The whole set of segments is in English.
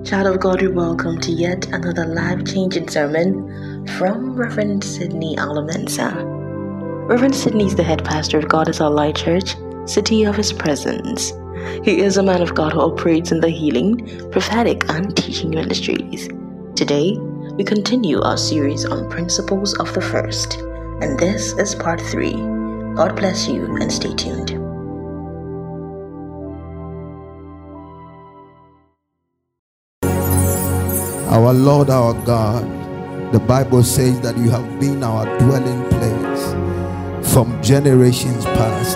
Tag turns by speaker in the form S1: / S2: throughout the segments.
S1: Child of God, you're welcome to yet another life-changing sermon from Reverend Sidney Alamensa. Reverend Sidney is the head pastor of God is Our Light Church, City of His Presence. He is a man of God who operates in the healing, prophetic, and teaching ministries. Today, we continue our series on Principles of the First, and this is part 3. God bless you and stay tuned.
S2: Our Lord, our God, the Bible says that you have been our dwelling place from generations past.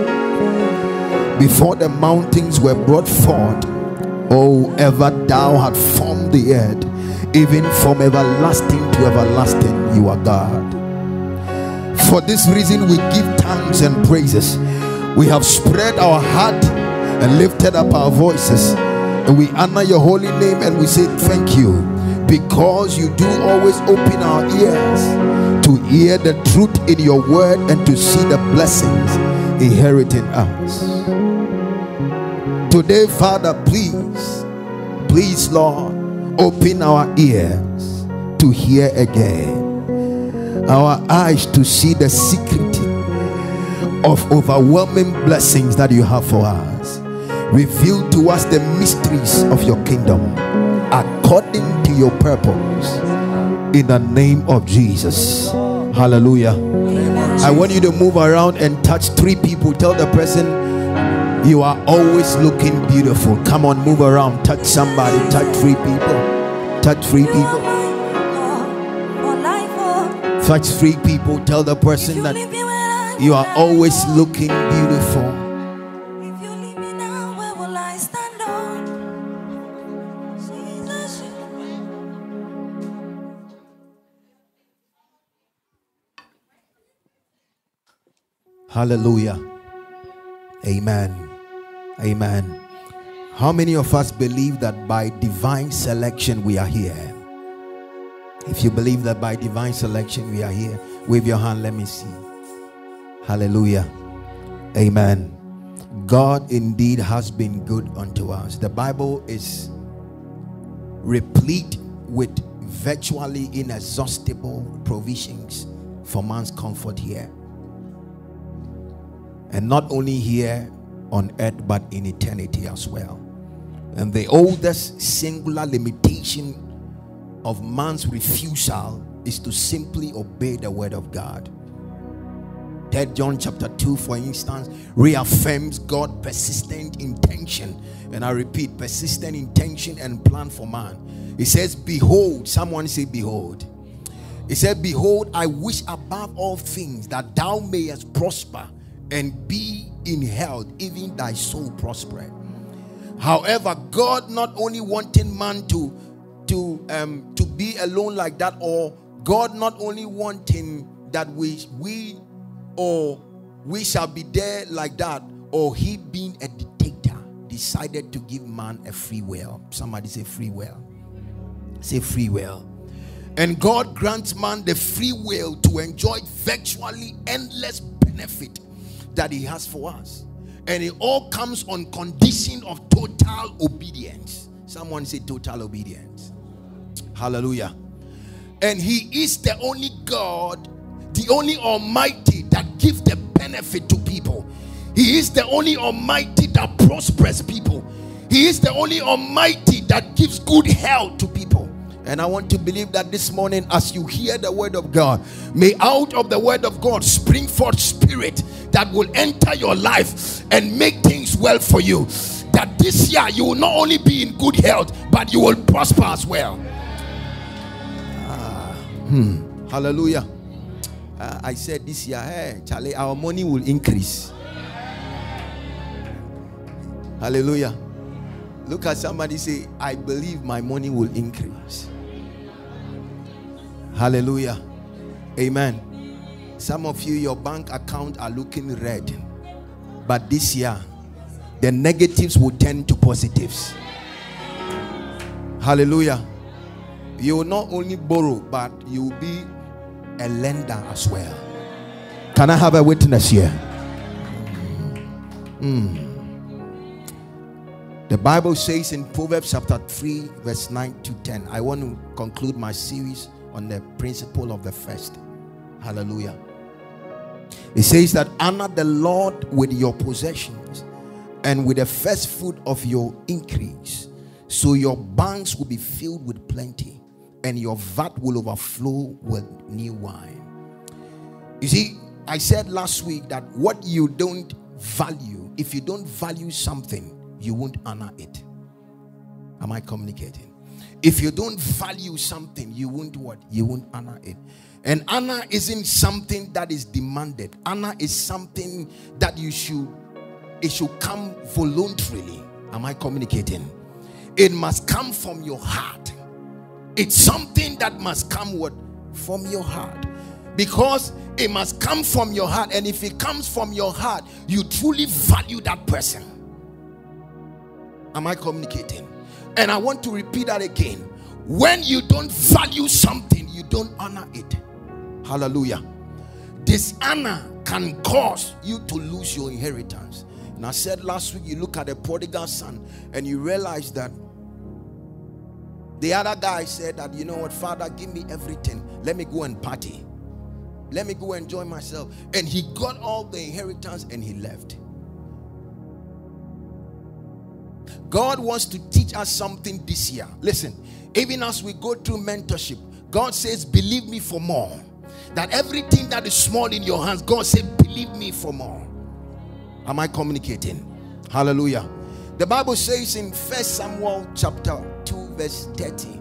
S2: Before the mountains were brought forth, oh, ever thou had formed the earth, even from everlasting to everlasting, you are God. For this reason, we give thanks and praises. We have spread our heart and lifted up our voices. And we honor your holy name and we say thank you, because you do always open our ears to hear the truth in your word and to see the blessings inheriting us. Today, Father, please, Lord, open our ears to hear again, our eyes to see the secret of overwhelming blessings that you have for us. Reveal to us the mysteries of your kingdom according to your purpose, in the name of Jesus. Hallelujah. I want you to move around and touch 3 people. Tell the person, you are always looking beautiful. Come on, move around, touch somebody, touch 3 people, touch 3 people, touch 3 people. Tell the person that you are always looking beautiful. Hallelujah. Amen. Amen. How many of us believe that by divine selection we are here? If you believe that by divine selection we are here, wave your hand, let me see. Hallelujah. Amen. God indeed has been good unto us. The Bible is replete with virtually inexhaustible provisions for man's comfort here. And not only here on earth, but in eternity as well. And the oldest singular limitation of man's refusal is to simply obey the word of God. 3 John chapter 2, for instance, reaffirms God's persistent intention. And I repeat, persistent intention and plan for man. It says, behold, someone say, behold. It said, behold, I wish above all things that thou mayest prosper and be in health, even thy soul prosper. However, God not only wanting man to be alone like that, or God not only wanting that we shall be there like that, or he being a dictator, decided to give man a free will. Somebody say free will. Say free will. And God grants man the free will to enjoy virtually endless benefit that he has for us, and it all comes on condition of total obedience. Someone say total obedience. Hallelujah. And he is the only God, the only Almighty that gives the benefit to people. He is the only Almighty that prospers people. He is the only Almighty that gives good health to people. And I want to believe that this morning, as you hear the word of God, may out of the word of God spring forth spirit that will enter your life and make things well for you. That this year you will not only be in good health, but you will prosper as well. Hallelujah. I said this year, hey, Charlie, our money will increase. Hallelujah. Look at somebody, say, I believe my money will increase. Hallelujah. Amen. Some of you, your bank account are looking red, but this year the negatives will turn to positives. Hallelujah. You will not only borrow, but you will be a lender as well. Can I have a witness here? The Bible says in Proverbs chapter 3 verse 9 to 10. I want to conclude my series on the principle of the first. Hallelujah. It says that honor the Lord with your possessions and with the first fruit of your increase, so your banks will be filled with plenty and your vat will overflow with new wine. You see, I said last week that what you don't value, if you don't value something, you won't honor it. Am I communicating? If you don't value something, you won't what? You won't honor it. And honor isn't something that is demanded. Honor is something that it should come voluntarily. Am I communicating? It must come from your heart. It's something that must come what? From your heart. Because it must come from your heart. And if it comes from your heart, you truly value that person. Am I communicating? And I want to repeat that again. When you don't value something, you don't honor it. Hallelujah. Dishonor can cause you to lose your inheritance. And I said last week, you look at the prodigal son and you realize that the other guy said that, you know what, Father, give me everything. Let me go and party. Let me go enjoy myself. And he got all the inheritance and he left. God wants to teach us something this year. Listen, even as we go through mentorship, God says, believe me for more. That everything that is small in your hands, God said, believe me for more. Am I communicating? Hallelujah. The Bible says in 1 Samuel chapter 2 verse 30.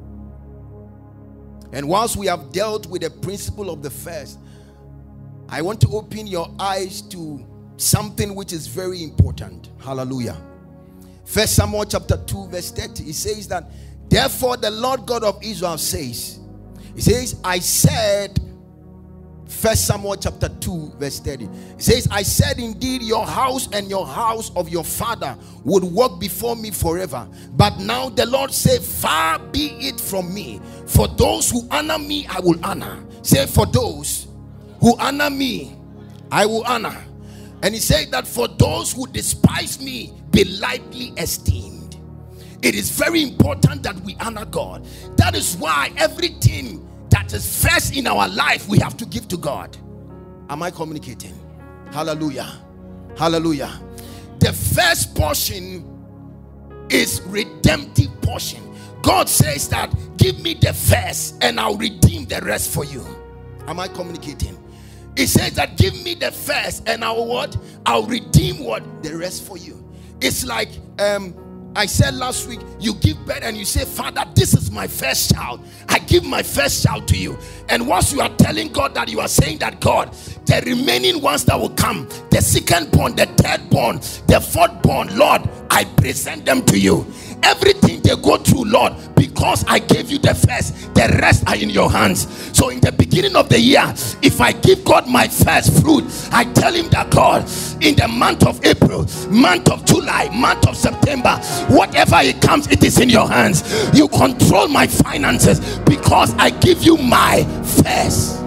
S2: And whilst we have dealt with the principle of the first, I want to open your eyes to something which is very important. Hallelujah. 1 Samuel chapter 2 verse 30. It says that, therefore the Lord God of Israel says, he says, I said, 1 Samuel chapter 2 verse 30. It says, I said indeed your house and your house of your father would walk before me forever. But now the Lord said, far be it from me. For those who honor me, I will honor. Say, for those who honor me, I will honor. And he said that for those who despise me, be lightly esteemed. It is very important that we honor God. That is why everything that is first in our life, we have to give to God. Am I communicating? Hallelujah. Hallelujah. The first portion is redemptive portion. God says that, give me the first and I'll redeem the rest for you. Am I communicating? He says that, give me the first and I'll what? I'll redeem what? The rest for you. It's like I said last week, you give birth and you say, Father, this is my first child. I give my first child to you. And once you are telling God that, you are saying that, God, the remaining ones that will come, the second born, the third born, the fourth born, Lord, I present them to you. Everything they go through, Lord, because I gave you the first, the rest are in your hands. So in the beginning of the year, if I give God my first fruit, I tell him that, God, in the month of April, month of July, month of September, whatever it comes, it is in your hands. You control my finances because I give you my first.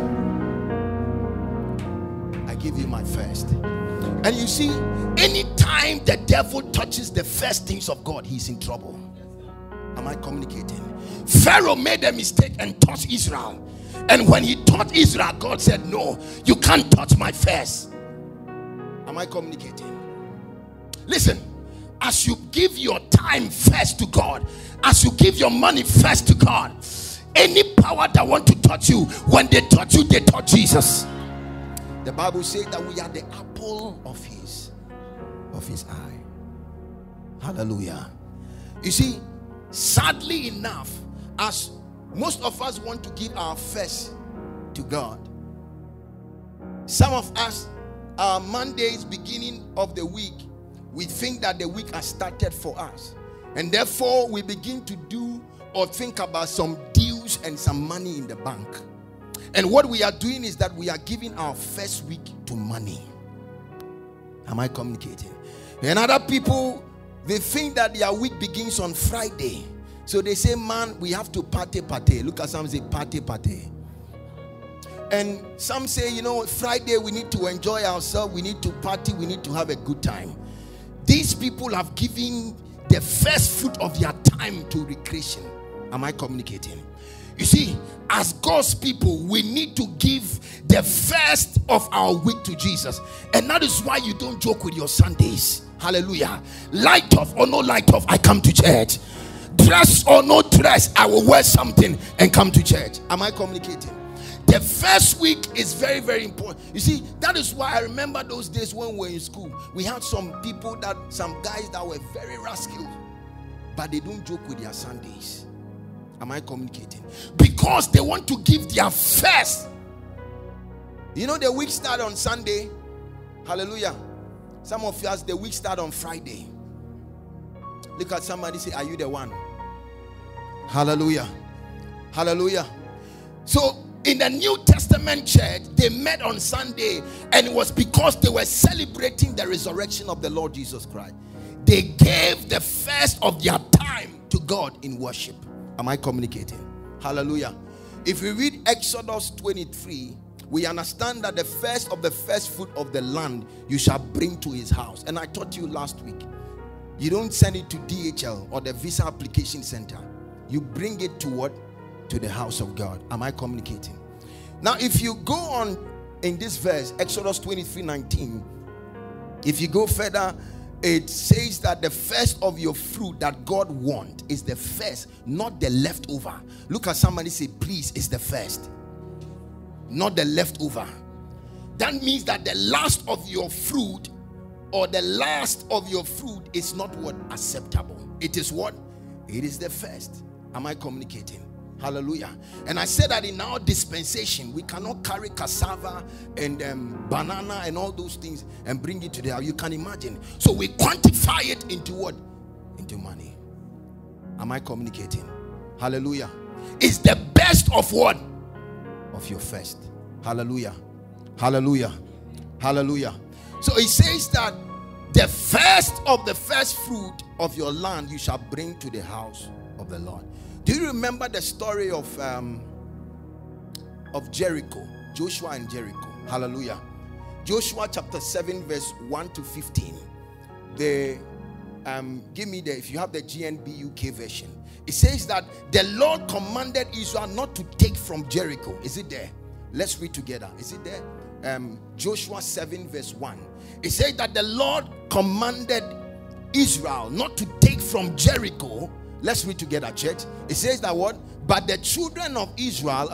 S2: I give you my first. And you see, anytime the devil touches the first things of God, he's in trouble. Am I communicating? Pharaoh made a mistake and touched Israel. And when he touched Israel, God said, no, you can't touch my first. Am I communicating? Listen, as you give your time first to God, as you give your money first to God, any power that want to touch you, when they touch you, they touch Jesus. The Bible says that we are the apple of his eye. Hallelujah. You see, sadly enough, as most of us want to give our first to God, some of us, our Mondays, beginning of the week, we think that the week has started for us, and therefore we begin to do or think about some deals and some money in the bank. And what we are doing is that we are giving our first week to money. Am I communicating? And other people, they think that their week begins on Friday. So they say, man, we have to party. Look at some say party. And some say, you know, Friday we need to enjoy ourselves. We need to party. We need to have a good time. These people have given the first fruit of their time to recreation. Am I communicating? You see, as God's people, we need to give the first of our week to Jesus. And that is why you don't joke with your Sundays. Hallelujah. Light off or no light off, I come to church. Dress or no dress, I will wear something and come to church. Am I communicating? The first week is very, very important. You see, that is why I remember those days when we were in school. We had some guys that were very rascals, but they don't joke with their Sundays. Am I communicating? Because they want to give their first. You know, the week start on Sunday. Hallelujah. Some of us, the week start on Friday. Look at somebody, say, are you the one? Hallelujah. Hallelujah. So in the New Testament church, they met on Sunday, and it was because they were celebrating the resurrection of the Lord Jesus Christ. They gave the first of their time to God in worship. Am I communicating? Hallelujah. If we read Exodus 23, we understand that the first of the first fruit of the land you shall bring to his house. And I taught you last week, you don't send it to DHL or the Visa Application Center. You bring it to what? To the house of God. Am I communicating? Now, if you go on in this verse, Exodus 23:19, if you go further, it says that the first of your fruit that God wants is the first, not the leftover. Look at somebody, say, please, it's the first, not the leftover. That means that the last of your fruit or the last of your fruit is not what? Acceptable. It is what? It is the first. Am I communicating? Hallelujah. And I said that in our dispensation, we cannot carry cassava and banana and all those things and bring it to the house. You can imagine. So we quantify it into what? Into money. Am I communicating? Hallelujah. It's the best of what? Of your first. Hallelujah. Hallelujah. Hallelujah. So it says that the first of the first fruit of your land you shall bring to the house of the Lord. Do you remember the story of Jericho? Joshua and Jericho. Hallelujah. Joshua chapter 7 verse 1 to 15. Give me if you have the GNB-UK version. It says that the Lord commanded Israel not to take from Jericho. Is it there? Let's read together. Is it there? Joshua 7 verse 1. It says that the Lord commanded Israel not to take from Jericho. Let's read together, church. It says that what? But the children of Israel,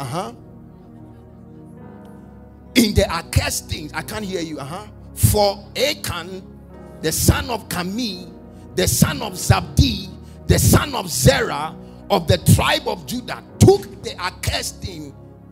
S2: in the accursed things, I can't hear you, for Achan, the son of Carmi, the son of Zabdi, the son of Zerah, of the tribe of Judah, took the accursed thing.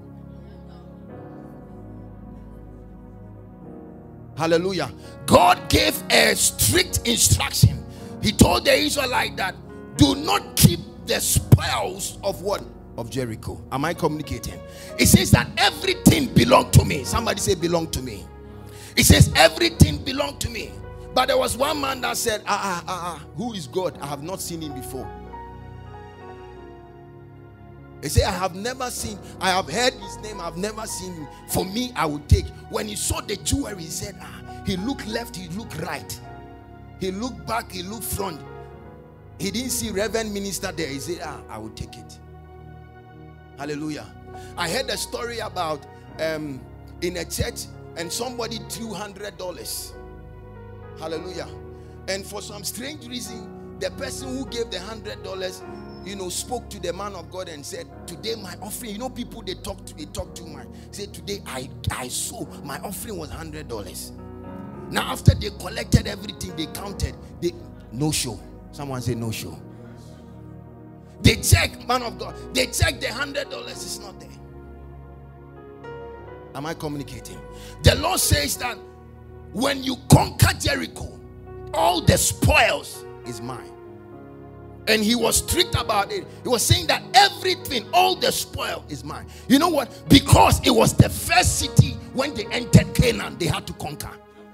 S2: Hallelujah. God gave a strict instruction. He told the Israelites that do not keep the spoils of what? Of Jericho. Am I communicating? It says that everything belonged to me. Somebody say belong to me. It says everything belonged to me. But there was one man that said, who is God? I have not seen him before. He said, I have never seen, I have heard his name, I have never seen him. For me, I would take. When he saw the jewelry, he said, he looked left, he looked right. He looked back, he looked front. He didn't see Reverend Minister there. He said, I will take it. Hallelujah. I heard a story about in a church, and somebody threw $100. Hallelujah. And for some strange reason, the person who gave the $100, spoke to the man of God and said, today my offering, people they talk too much. Said, today I saw my offering was $100. Now after they collected everything, they counted, no show. Someone say no show. They check, man of God, they check the $100 is not there. Am I communicating? The Lord says that when you conquer Jericho, all the spoils is mine. And he was strict about it. He was saying that everything, all the spoil is mine. You know what? Because it was the first city when they entered Canaan, they had to conquer.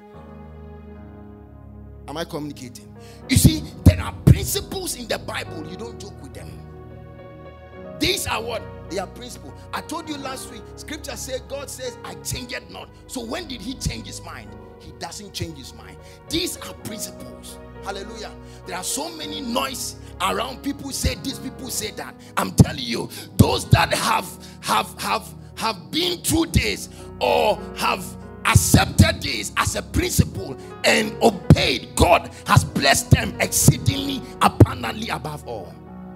S2: Am I communicating? You see, there are principles in the Bible. You don't joke with them. These are what? They are principles. I told you last week, scripture said, God says, I change it not. So when did he change his mind? He doesn't change his mind. These are principles. Hallelujah. There are so many noise around. People say this, people say that. I'm telling you, those that have been through this or have accepted this as a principle and obeyed, God has blessed them exceedingly abundantly above all.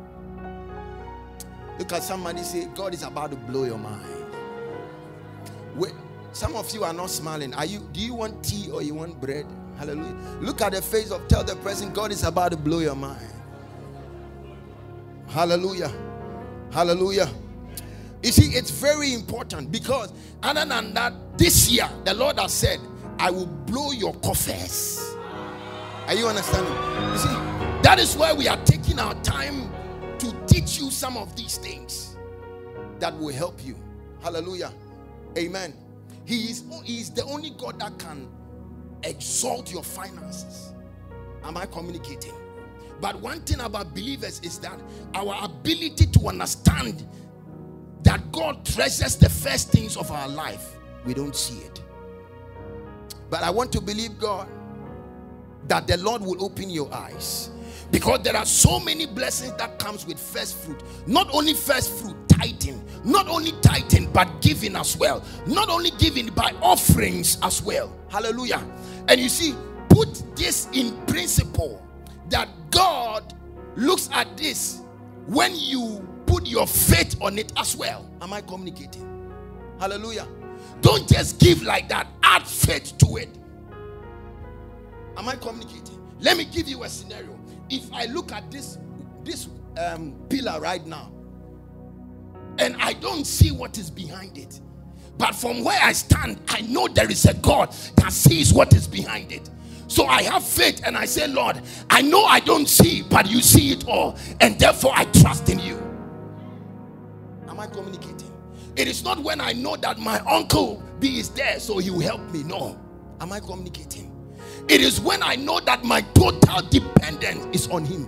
S2: Look at somebody, say, God is about to blow your mind. Wait, some of you are not smiling. Do you want tea or you want bread? Hallelujah. Look at the face of, tell the person, God is about to blow your mind. Hallelujah. Hallelujah. You see, it's very important, because other than that, this year the Lord has said, I will blow your coffers. Are you understanding? You see, that is why we are taking our time to teach you some of these things that will help you. Hallelujah. Amen. He is the only God that can exalt your finances. Am I communicating? But one thing about believers is that our ability to understand that God treasures the first things of our life, we don't see it. But I want to believe God that the Lord will open your eyes, because there are so many blessings that comes with first fruit. Not only first fruit, tithing. Not only tithing, but giving as well. Not only giving, by offerings as well. Hallelujah. And you see, put this in principle, that God looks at this when you put your faith on it as well. Am I communicating? Hallelujah. Don't just give like that. Add faith to it. Am I communicating? Let me give you a scenario. If I look at this pillar right now, and I don't see what is behind it, but from where I stand, I know there is a God that sees what is behind it. So I have faith and I say, Lord, I know I don't see, but you see it all, and therefore I trust in you. Am I communicating? It is not when I know that my uncle B is there, so he will help me. No. Am I communicating? It is when I know that my total dependence is on him.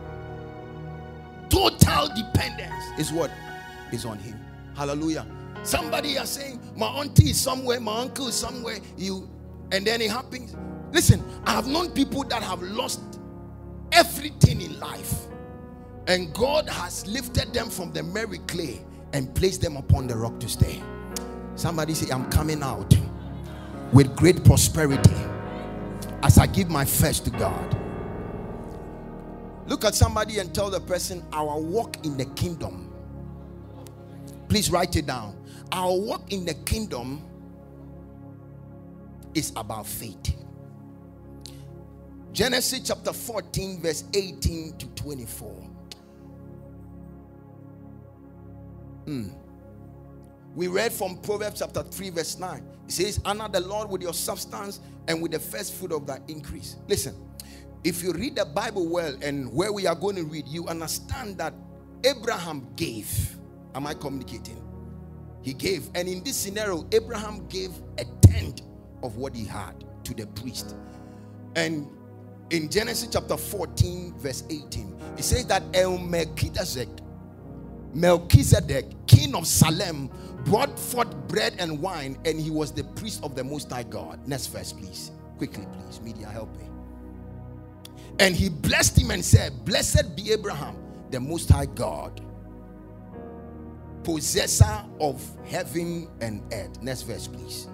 S2: Total dependence is what is on him. Hallelujah. Somebody are saying, my auntie is somewhere, my uncle is somewhere, and then it happens. Listen, I have known people that have lost everything in life, and God has lifted them from the merry clay and placed them upon the rock to stay. Somebody say, I'm coming out with great prosperity as I give my first to God. Look at somebody and tell the person, our walk in the kingdom. Please write it down. Our walk in the kingdom is about faith. Genesis chapter 14 verse 18 to 24. We read from Proverbs chapter 3 verse 9. It says, honor the Lord with your substance and with the first fruit of thy increase. Listen, if you read the Bible well, and where we are going to read, you understand that Abraham gave. Am I communicating? He gave. And in this scenario, Abraham gave a tenth of what he had to the priest. And in Genesis chapter 14 verse 18, it says that Melchizedek, king of Salem, brought forth bread and wine, and he was the priest of the Most High God. Next verse, please. Quickly, please. Media, help me. And he blessed him and said, blessed be Abraham, the Most High God, possessor of heaven and earth. Next verse, please.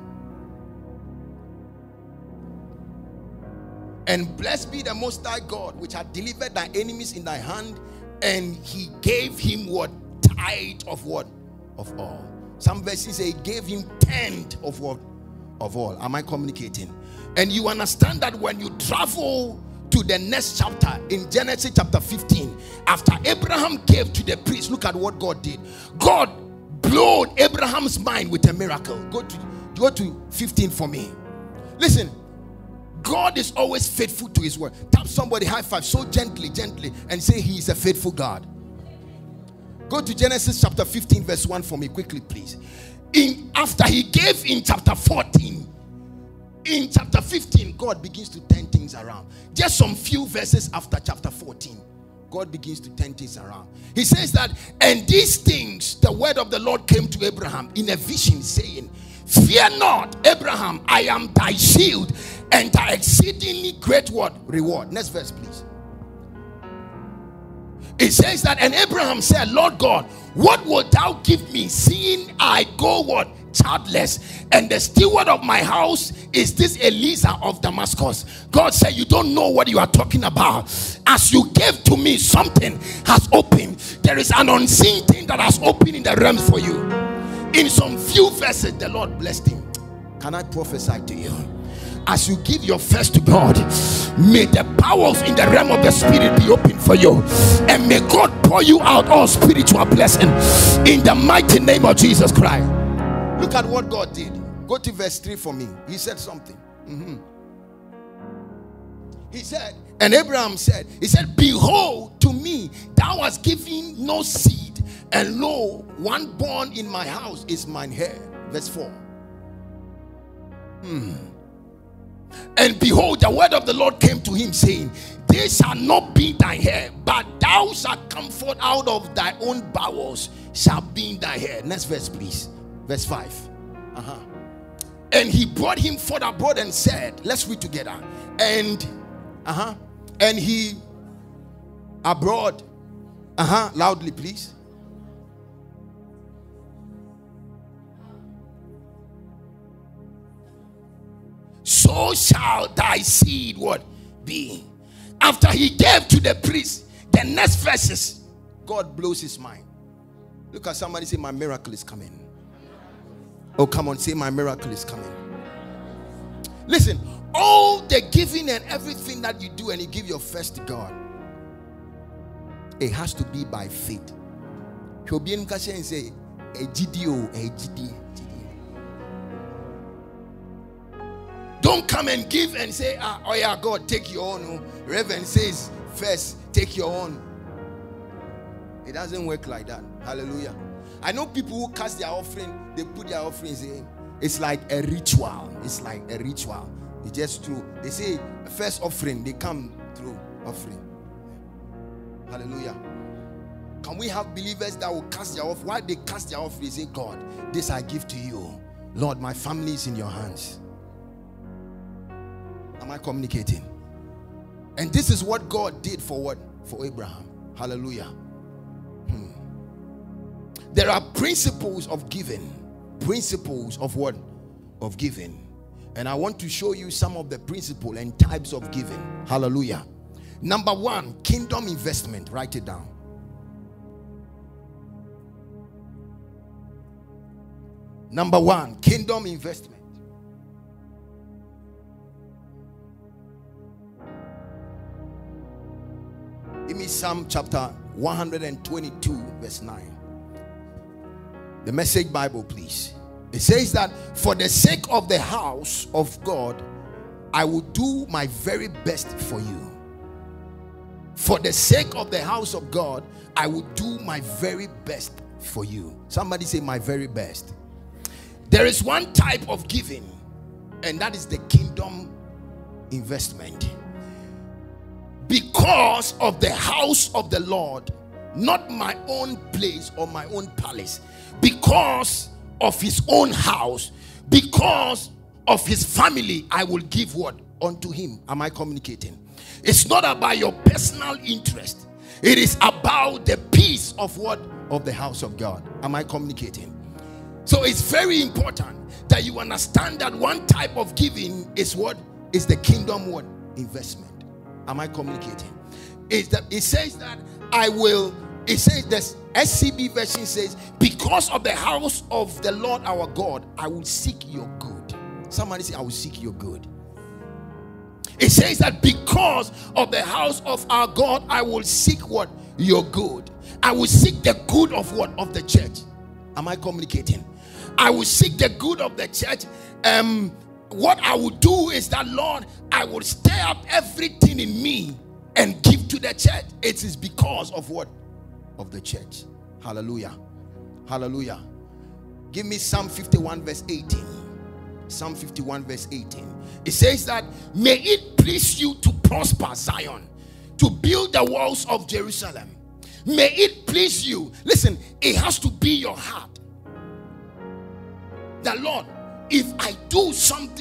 S2: And blessed be the Most High God, which had delivered thy enemies in thy hand. And he gave him what? Tithe of what? Of all. Some verses say he gave him tenth of what? Of all. Am I communicating? And you understand that when you travel to the next chapter in Genesis chapter 15, after Abraham gave to the priest, look at what God did. God blew Abraham's mind with a miracle. Go to 15 for me. Listen, God is always faithful to his word. Tap somebody, high five so gently, and say he is a faithful God. Go to Genesis chapter 15 verse 1 for me quickly, please. After he gave in chapter 14, in chapter 15, God begins to turn things around. Just some few verses after chapter 14, God begins to turn things around. He says that, and these things, the word of the Lord came to Abraham in a vision, saying, fear not, Abraham, I am thy shield enter exceedingly great what? Reward. Next verse, please. It says that, and Abraham said, Lord God, what wilt thou give me, seeing I go what? Childless, and the steward of my house is this Eliezer of Damascus. God said, you don't know what you are talking about. As you gave to me, something has opened. There is an unseen thing that has opened in the realms for you. In some few verses, the Lord blessed him. Can I prophesy to you? As you give your first to God, may the powers in the realm of the spirit be open for you, and may God pour you out all spiritual blessing in the mighty name of Jesus Christ. Look at what God did. Go to verse 3 for me. He said something. He said, and Abraham said, he said, behold, to me thou hast given no seed, and lo, one born in my house is mine heir. Verse 4. And behold, the word of the Lord came to him, saying, this shall not be thy heir, but thou shalt come forth out of thy own bowels, shall be thy heir. Next verse, please. Verse 5. And he brought him forth abroad and said, let's read together. And he abroad, loudly please. So shall thy seed what be. After he gave to the priest, the next verses, God blows his mind. Look at somebody, say, my miracle is coming. Oh, come on, say, my miracle is coming. Listen, all the giving and everything that you do and you give your first to God, it has to be by faith. He'll be in Kasha and say, a GDO. Don't come and give and say, oh yeah, God, take your own. Reverend says, first, take your own. It doesn't work like that. Hallelujah. I know people who cast their offering, they put their offerings in. It's like a ritual. It's like a ritual. They just through. They say, first offering, they come through offering. Hallelujah. Can we have believers that will cast their offering? Why they cast their offering? They say, God, this I give to you. Lord, my family is in your hands. Am I communicating? And this is what God did for what? For Abraham. Hallelujah. There are principles of giving. Principles of what? Of giving. And I want to show you some of the principles and types of giving. Hallelujah. Number 1, kingdom investment. Write it down. Number 1, kingdom investment. Give me Psalm chapter 122 verse 9. The Message Bible, please. It says that for the sake of the house of God, I will do my very best for you. For the sake of the house of God, I will do my very best for you. Somebody say, my very best. There is one type of giving, and that is the kingdom investment. Because of the house of the Lord, not my own place or my own palace, because of his own house, because of his family, I will give what? Unto him. Am I communicating? It's not about your personal interest. It is about the peace of what? Of the house of God. Am I communicating? So it's very important that you understand that one type of giving is what? Is the kingdom what? Investment. Am I communicating? Is that it says that I will, it says this SCB version says, because of the house of the Lord our God, I will seek your good. Somebody say, I will seek your good. It says that because of the house of our God, I will seek what? Your good. I will seek the good of what? Of the church. Am I communicating? I will seek the good of the church. What I will do is that, Lord, I will stir up everything in me and give to the church. It is because of what? Of the church. Hallelujah. Hallelujah. Give me Psalm 51 verse 18. Psalm 51 verse 18. It says that, may it please you to prosper Zion, to build the walls of Jerusalem. May it please you. Listen, it has to be your heart. The Lord, if I do something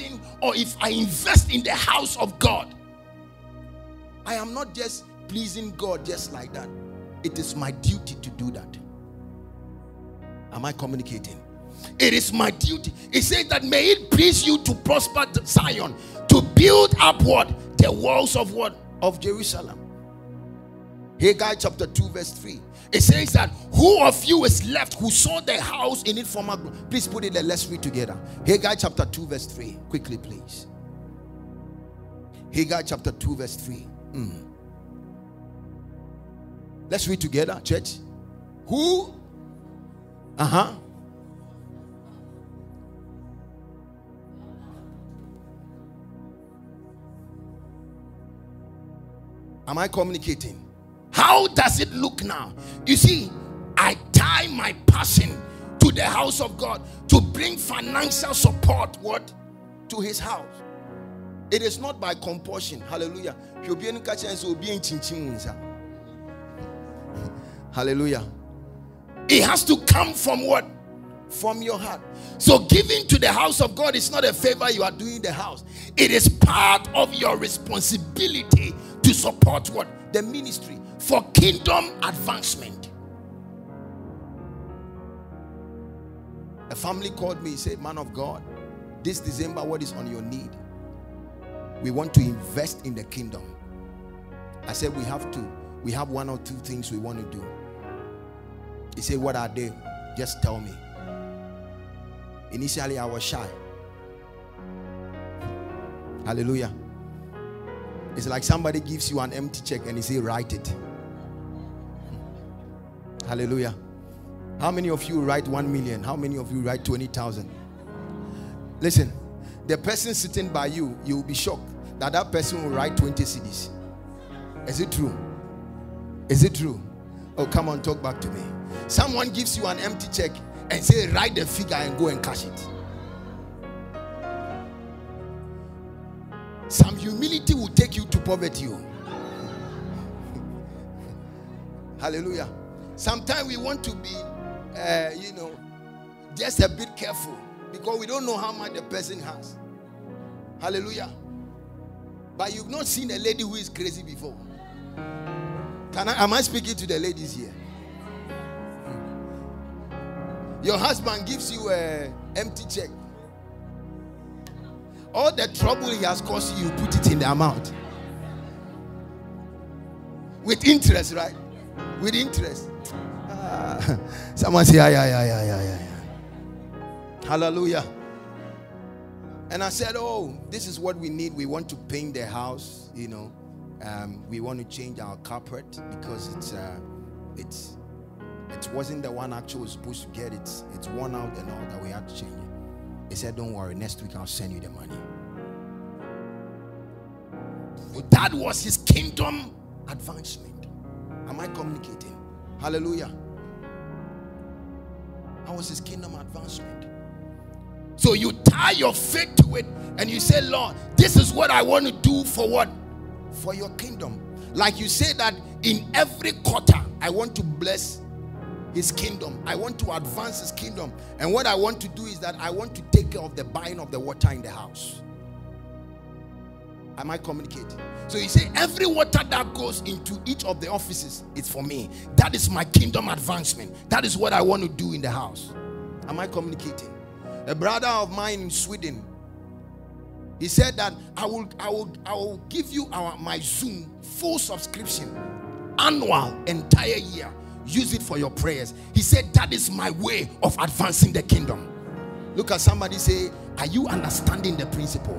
S2: or if I invest in the house of God, I am not just pleasing God just like that. It is my duty to do that. Am I communicating? It is my duty. It says that may it please you to prosper Zion, to build up what? The walls of what? Of Jerusalem. Haggai chapter 2 verse 3. It says that who of you is left who saw the house in its former glory? Please put it there. Let's read together. Haggai chapter 2 verse 3. Quickly, please. Haggai chapter 2 verse 3. Let's read together, church. Who? Am I communicating? How does it look now? You see, I tie my passion to the house of God to bring financial support to his house. It is not by compulsion. Hallelujah. Hallelujah. It has to come from what? From your heart. So giving to the house of God is not a favor you are doing the house. It is part of your responsibility to support what? The ministry for kingdom advancement. A family called me, said, man of God, this December, what is on your need? We want to invest in the kingdom. I said, we have one or two things we want to do. He said, what are they? Just tell me. Initially, I was shy. Hallelujah. It's like somebody gives you an empty check and he say, write it. Hallelujah. How many of you write 1 million? How many of you write 20,000? Listen, the person sitting by you, you will be shocked that person will write 20 CDs. Is it true? Is it true? Oh, come on, talk back to me. Someone gives you an empty check and say, write the figure and go and cash it. Some humility will take you to poverty. Hallelujah. Sometimes we want to be, just a bit careful because we don't know how much the person has. Hallelujah. But you've not seen a lady who is crazy before. Am I speaking to the ladies here? Your husband gives you an empty check. All the trouble he has caused you, put it in the amount. With interest, right? With interest. Someone say, yeah. Hallelujah. And I said, oh, this is what we need. We want to paint the house, we want to change our carpet because it wasn't the one actually was supposed to get. It's worn out and all that. We had to change it. He said, don't worry, next week I'll send you the money. That was his kingdom advancement. Am I communicating? Hallelujah. That was his kingdom advancement. So you tie your faith to it and you say, Lord, this is what I want to do for what? For your kingdom. Like you say that in every quarter, I want to bless his kingdom. I want to advance his kingdom. And what I want to do is that I want to take care of the buying of the water in the house. Am I communicating? So you say every water that goes into each of the offices is for me. That is my kingdom advancement. That is what I want to do in the house. Am I communicating? A brother of mine in Sweden, he said that I will give you my Zoom full subscription, annual, entire year. Use it for your prayers. He said that is my way of advancing the kingdom. Look at somebody, say, are you understanding the principle?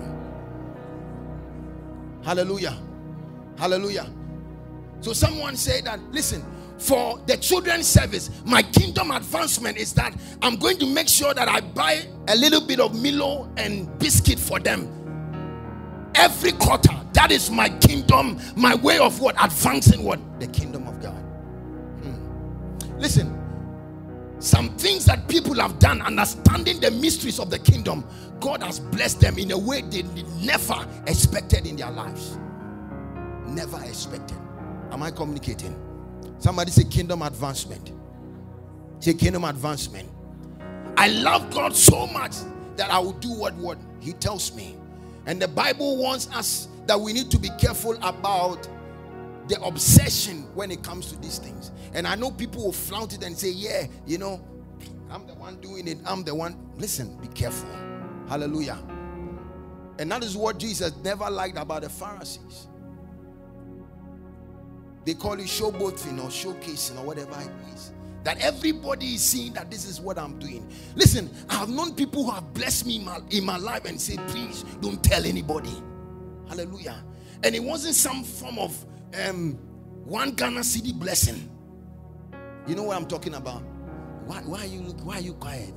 S2: Hallelujah. Hallelujah. So someone said that, listen, for the children's service, my kingdom advancement is that I'm going to make sure that I buy a little bit of Milo and biscuit for them every quarter. That is my kingdom, my way of what? Advancing what? The kingdom of God. Listen, some things that people have done, understanding the mysteries of the kingdom, God has blessed them in a way they never expected in their lives. Never expected. Am I communicating? Somebody say kingdom advancement. Say kingdom advancement. I love God so much that I will do what he tells me. And the Bible warns us that we need to be careful about the obsession when it comes to these things. And I know people will flaunt it and say, yeah, you know, I'm the one doing it. I'm the one. Listen, be careful. Hallelujah. And that is what Jesus never liked about the Pharisees. They call it showboating or showcasing or whatever it is. That everybody is seeing that this is what I'm doing. Listen, I have known people who have blessed me in my life and said, please don't tell anybody. Hallelujah. And it wasn't some form of one Ghana cedi blessing. You know what I'm talking about? Why are you quiet?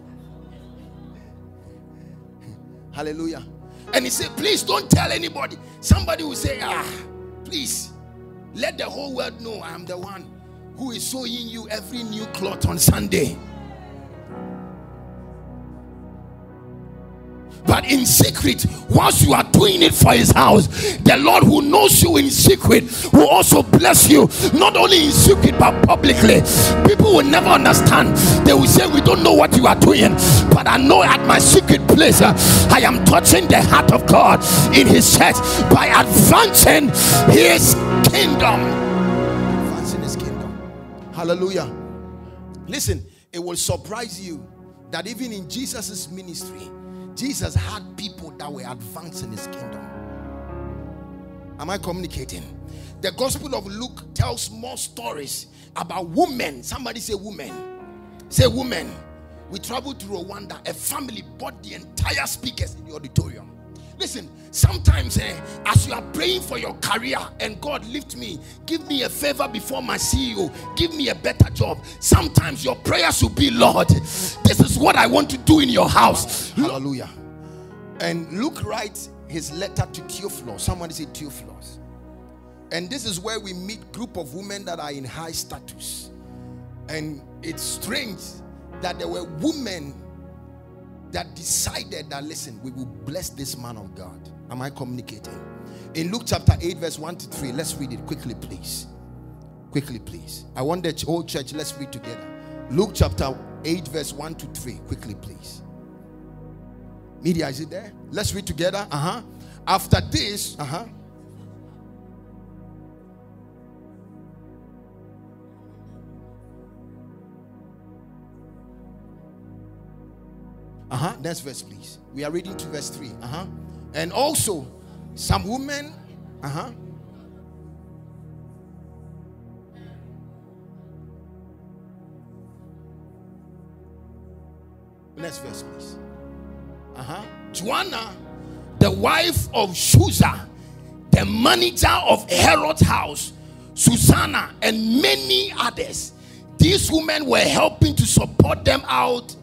S2: Hallelujah. And he said, please don't tell anybody. Somebody will say, please let the whole world know I am the one who is sewing you every new cloth on Sunday. But in secret, whilst you are doing it for his house, the Lord who knows you in secret will also bless you, not only in secret but publicly. People will never understand. They will say, we don't know what you are doing, but I know at my secret place I am touching the heart of God in his church by advancing his kingdom. Advancing his kingdom. Hallelujah. Listen, it will surprise you that even in Jesus' ministry, Jesus had people that were advancing his kingdom. Am I communicating? The Gospel of Luke tells more stories about women. Somebody say women. Say women. We traveled to Rwanda. A family bought the entire speakers in the auditorium. Listen, sometimes as you are praying for your career and God lift me, give me a favor before my CEO, give me a better job. Sometimes your prayers will be, Lord, this is what I want to do in your house. Hallelujah. And Luke writes his letter to Theophilus. Somebody say Theophilus. And this is where we meet group of women that are in high status. And it's strange that there were women that decided that, listen, we will bless this man of God. Am I communicating? In Luke chapter 8 verse 1 to 3, let's read it quickly, please. Quickly, please. I want the whole church, let's read together. Luke chapter 8 verse 1 to 3, quickly, please. Media, is it there? Let's read together. After this, next verse, please. We are reading to verse 3. And also some women. Next verse, please. Joanna, the wife of Chuza, the manager of Herod's house, Susanna, and many others. These women were helping to support them out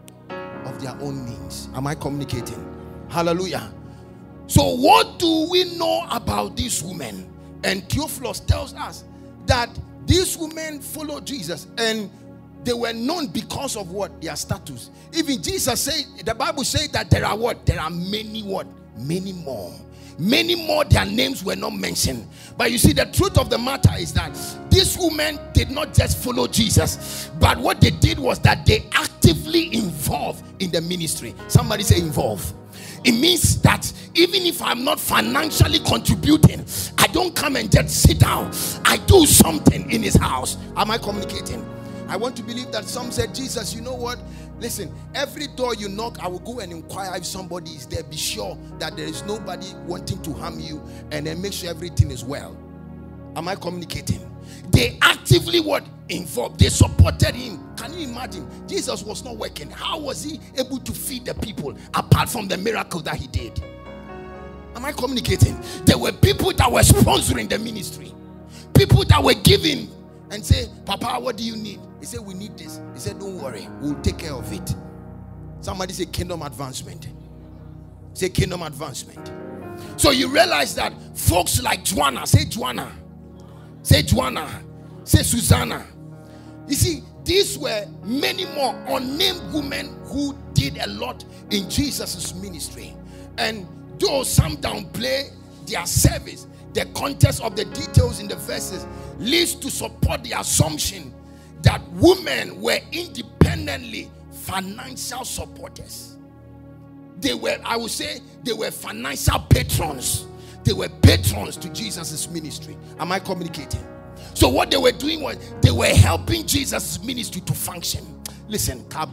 S2: of their own means. Am I communicating? Hallelujah. So what do we know about these women? And Theophilus tells us that these women followed Jesus, and they were known because of what? Their status. Even Jesus said, the Bible says that there are what? There are many what? Many more. Many more, their names were not mentioned. But you see, the truth of the matter is that these women did not just follow Jesus, but what they did was that they actively involved in the ministry. Somebody say involve. It means that even if I'm not financially contributing, I don't come and just sit down. I do something in his house. Am I communicating? I want to believe that some said, Jesus, you know what? Listen, every door you knock, I will go and inquire if somebody is there. Be sure that there is nobody wanting to harm you, and then make sure everything is well. Am I communicating? They actively what? Involved. They supported him. Can you imagine? Jesus was not working. How was he able to feed the people apart from the miracle that he did? Am I communicating? There were people that were sponsoring the ministry. People that were giving and say, Papa, what do you need? He said, we need this. He said, don't worry, we'll take care of it. Somebody say kingdom advancement. Say kingdom advancement. So you realize that folks like Joanna, say Joanna, say Joanna, say Susanna. You see, these were many more unnamed women who did a lot in Jesus' ministry. And though some downplay their service, the context of the details in the verses leads to support the assumption that women were independently financial supporters. They were, I would say, they were financial patrons. They were patrons to Jesus' ministry. Am I communicating? So what they were doing was they were helping Jesus' ministry to function. Listen, I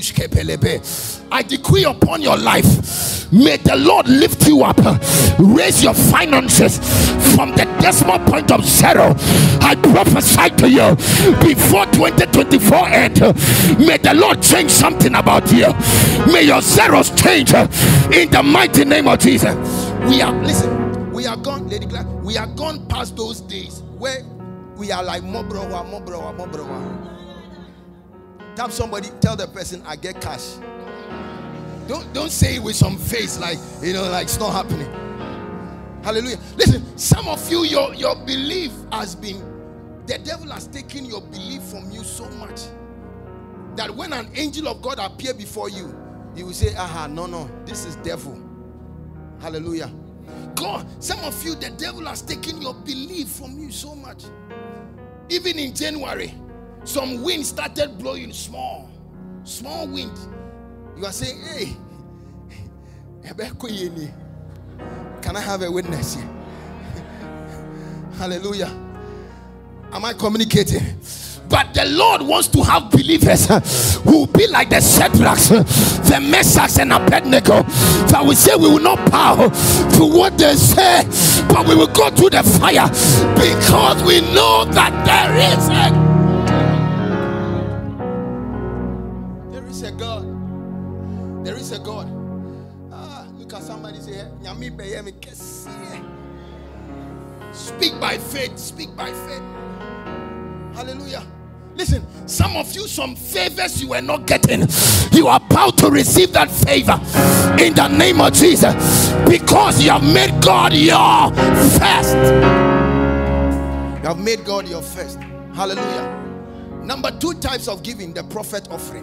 S2: decree upon your life, may the Lord lift you up, raise your finances from the decimal point of zero. I prophesy to you, before 2024 end, may the Lord change something about you. May your zeros change in the mighty name of Jesus. We are gone, Lady Clark, we are gone past those days where we are like mobrowa. Tell somebody, tell the person, I get cash. Don't say it with some face like, like it's not happening. Hallelujah. Listen, some of you, your belief has been, the devil has taken your belief from you so much that when an angel of God appear before you, you will say, no, this is devil. Hallelujah. God, some of you, the devil has taken your belief from you so much. Even in January, some wind started blowing, small wind. You are saying, hey, can I have a witness here? Hallelujah. Am I communicating? But the Lord wants to have believers who will be like the Shadrachs, the Meshachs, and Abednego, that we say we will not bow to what they say, but we will go through the fire, because we know that there is a God. There is a God. Look at somebody say, speak by faith. Speak by faith. Hallelujah. Listen, some of you, some favors you were not getting, you are about to receive that favor in the name of Jesus, because you have made God your first. You have made God your first. Hallelujah. Number 2 types of giving, the prophet offering.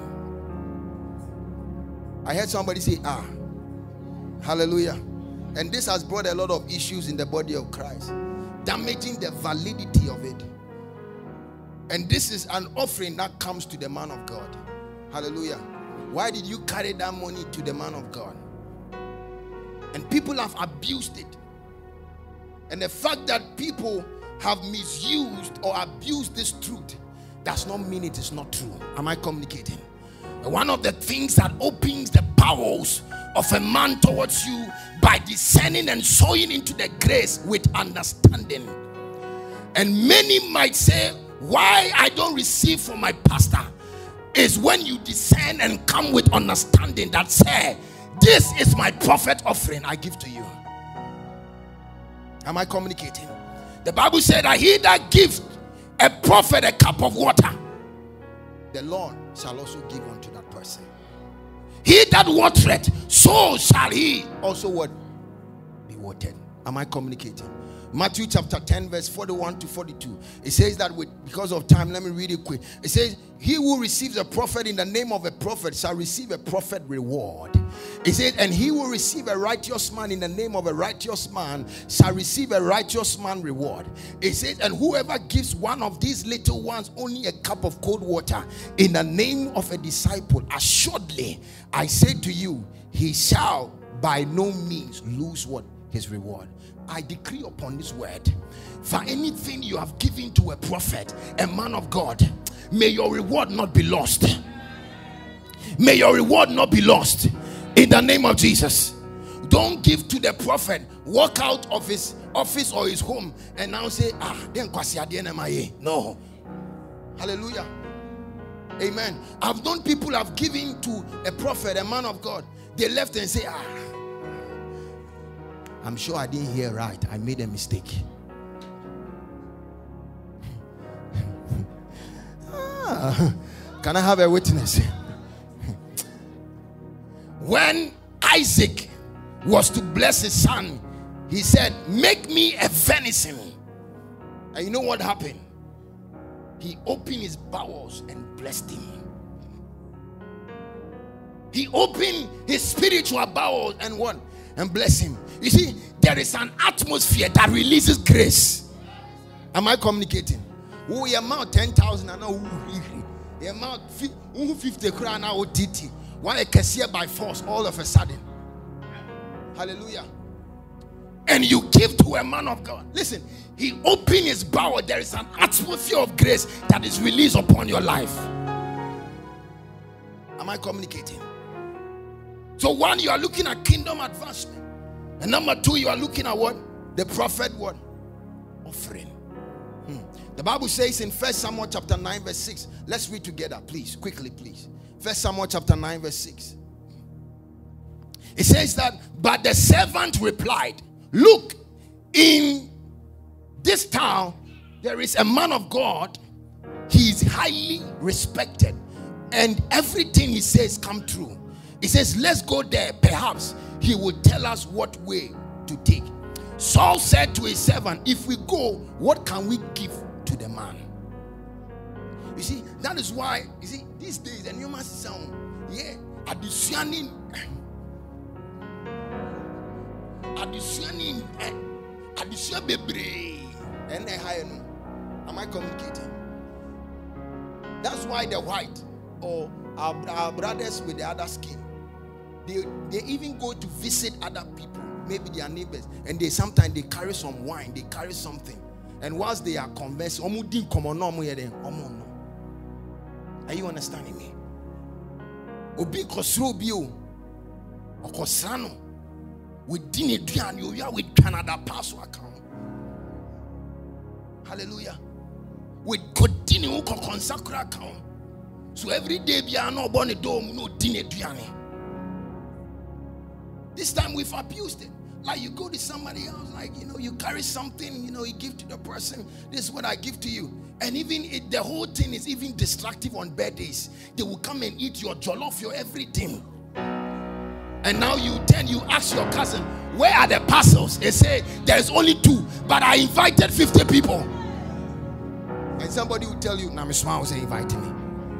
S2: I heard somebody say, hallelujah. And this has brought a lot of issues in the body of Christ, damaging the validity of it. And this is an offering that comes to the man of God. Hallelujah. Why did you carry that money to the man of God? And people have abused it. And the fact that people have misused or abused this truth does not mean it is not true. Am I communicating? One of the things that opens the bowels of a man towards you by discerning and sowing into the grace with understanding. And many might say, why I don't receive from my pastor is when you discern and come with understanding that say, this is my prophet offering I give to you. Am I communicating? The Bible said that he that gives a prophet a cup of water, the Lord shall also give unto that person. He that watereth, so shall he also what? Be watered. Am I communicating? Matthew chapter 10 verse 41 to 42. It says that because of time, let me read it quick. It says, he who receives a prophet in the name of a prophet shall receive a prophet reward. It says, and he will receive a righteous man in the name of a righteous man shall receive a righteous man reward. It says, and whoever gives one of these little ones only a cup of cold water in the name of a disciple, assuredly I say to you, he shall by no means lose what? His reward. I decree upon this word, for anything you have given to a prophet, a man of God, may your reward not be lost. May your reward not be lost in the name of Jesus. Don't give to the prophet, walk out of his office or his home and now say, no. Hallelujah. Amen. I've known people have given to a prophet, a man of God. They left and say, I'm sure I didn't hear right. I made a mistake. Can I have a witness? When Isaac was to bless his son, he said, make me a venison. And you know what happened? He opened his bowels and blessed him. He opened his spiritual bowels and what? And bless him. You see, there is an atmosphere that releases grace. Am I communicating? Oh, your amount 10,000 and now your amount 50 crown now TT. Why I can see by force all of a sudden. Hallelujah. And you give to a man of God. Listen, he opened his bowl. There is an atmosphere of grace that is released upon your life. Am I communicating? So one, you are looking at kingdom advancement. And number two, you are looking at what? The prophet what? Offering. The Bible says in 1 Samuel chapter 9 verse 6. Let's read together, please. Quickly, please. 1 Samuel chapter 9 verse 6. It says that, but the servant replied, look, in this town there is a man of God. He is highly respected, and everything he says come true. He says, let's go there. Perhaps he will tell us what way to take. Saul said to his servant, if we go, what can we give to the man? You see, that is why, you see, these days, the new master sound, yeah, additioning, and am I communicating? That's why the white or our brothers with the other skin, they even go to visit other people, maybe their neighbors, and sometimes they carry some wine, they carry something, and whilst they are conversing, are you understanding me? Obi kosrobio okosano within a duan you are with Canada password account. Hallelujah. With continue consacra account. So every day we are not born a dome, no dinner duani. This time we've abused it. Like you go to somebody else, like, you carry something, you give to the person. This is what I give to you. And even the whole thing is even destructive on birthdays. They will come and eat your jollof, your everything. And now you ask your cousin, where are the parcels? They say, there's only 2, but I invited 50 people. And somebody will tell you, now Miss Mao say inviting me.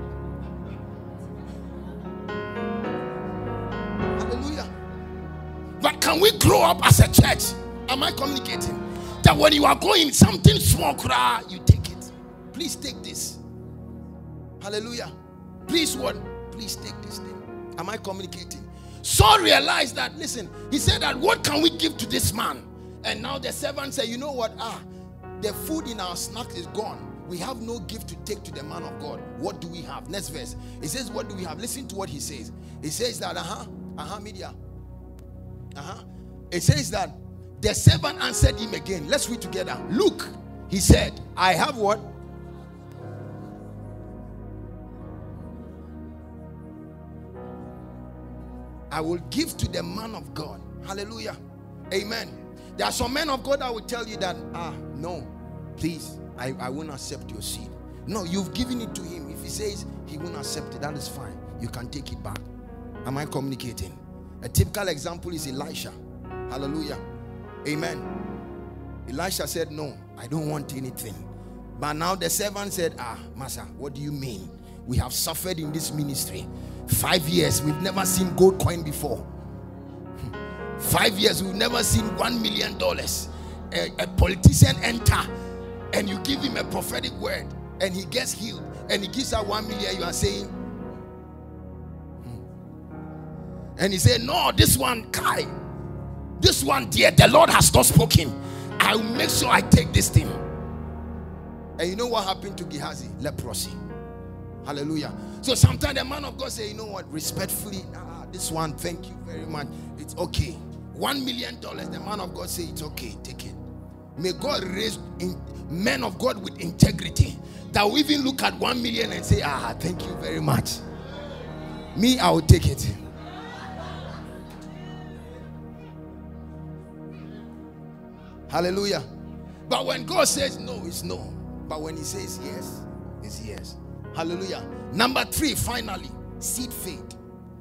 S2: Hallelujah. But can we grow up as a church? Am I communicating? That when you are going something small, you take it. Please take this. Hallelujah. Please what? Please take this thing. Am I communicating? Saul realized that, listen, he said that, what can we give to this man? And now the servant said, you know what? The food in our snack is gone. We have no gift to take to the man of God. What do we have? Next verse. He says, what do we have? Listen to what he says. He says that, media. It says that the servant answered him again. Let's read together. Look, he said, I have what? I will give to the man of God. Hallelujah. Amen. There are some men of God that will tell you that, no, please, I won't accept your seed. No, you've given it to him. If he says he won't accept it, that is fine. You can take it back. Am I communicating? A typical example is Elisha. Hallelujah. Amen. Elisha said, no, I don't want anything. But now the servant said, Master, what do you mean? We have suffered in this ministry. 5 years, we've never seen gold coin before. 5 years, we've never seen $1 million. A politician enter and you give him a prophetic word and he gets healed and he gives out 1 million. You are saying, and he said, no, this one, Kai, this one, dear, the Lord has not spoken. I will make sure I take this thing. And you know what happened to Gehazi? Leprosy. Hallelujah. So sometimes the man of God say, you know what, respectfully, this one, thank you very much, it's okay. $1 million, the man of God say, it's okay, take it. May God raise men of God with integrity that will even look at 1 million and say, thank you very much. Me, I will take it. Hallelujah. But when God says no, it's no. But when he says yes, it's yes. Hallelujah. Number 3, finally, seed faith.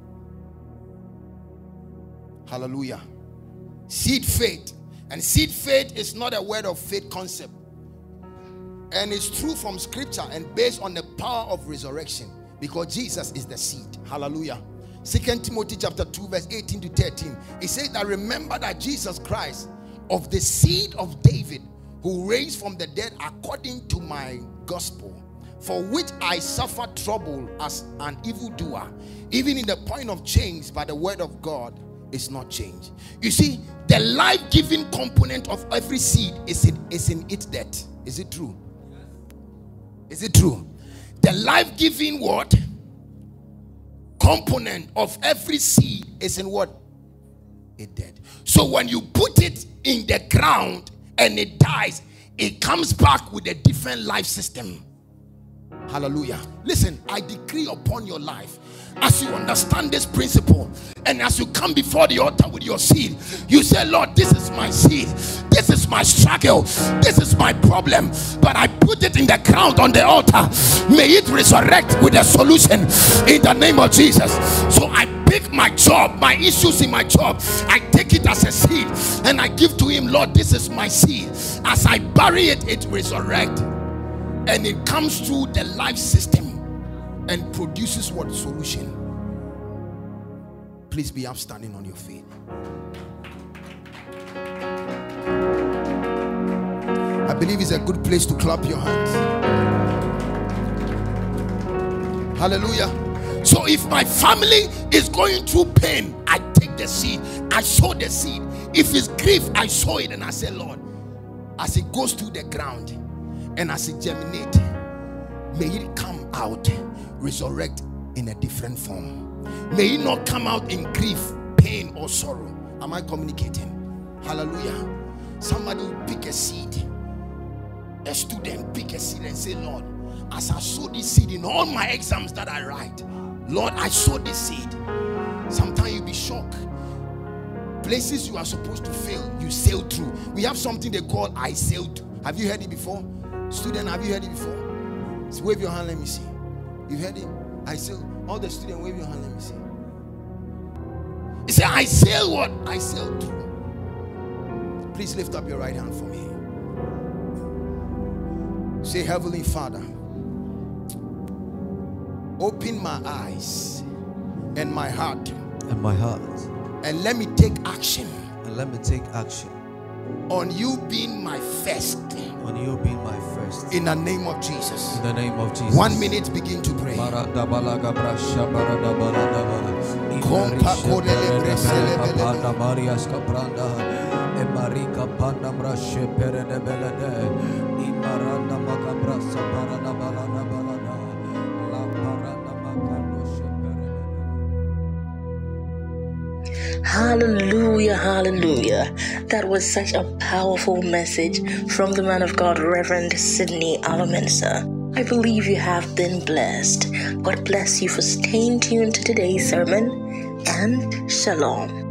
S2: Hallelujah. Seed faith. And seed faith is not a word of faith concept. And it's true from scripture and based on the power of resurrection, because Jesus is the seed. Hallelujah. 2 Timothy chapter 2 verse 18 to 13. It says that remember that Jesus Christ, of the seed of David, who raised from the dead according to my gospel, for which I suffer trouble as an evildoer, even in the point of change by the word of God, is not changed. You see, the life-giving component of every seed is in its death. Is it true? Is it true? The life-giving what? Component of every seed is in what? It dead. So when you put it in the ground and it dies, it comes back with a different life system. Hallelujah. Listen, I decree upon your life, as you understand this principle and as you come before the altar with your seed, you say, Lord, this is my seed, this is my struggle, this is my problem, but I put it in the ground on the altar. May it resurrect with a solution in the name of Jesus. So I pick my job, my issues in my job, I take it as a seed and I give to him. Lord, this is my seed. As I bury it, it resurrects and it comes through the life system and produces what? Solution. Please be upstanding on your feet. I believe it's a good place to clap your hands. Hallelujah. So if my family is going through pain, I take the seed, I sow the seed. If it's grief, I sow it and I say, Lord, as it goes through the ground and as it germinates, may it come out, resurrect in a different form. May it not come out in grief, pain, or sorrow. Am I communicating? Hallelujah. Somebody will pick a seed. A student pick a seed and say, Lord, as I sow this seed in all my exams that I write, Lord, I sow this seed. Sometimes you'll be shocked. Places you are supposed to fail, you sail through. We have something they call I sailed. Have you heard it before? Student, have you heard it before? So wave your hand, let me see. You've heard it? I sail. All the students, wave your hand, let me see. He said, I sail what? I sail through. Please lift up your right hand for me. Say, Heavenly Father, open my eyes and my heart. And let me take action. On you being my first. In the name of Jesus. 1 minute, begin to pray.
S1: Hallelujah, hallelujah. That was such a powerful message from the man of God, Reverend Sidney Alamensa. I believe you have been blessed. God bless you for staying tuned to today's sermon, and shalom.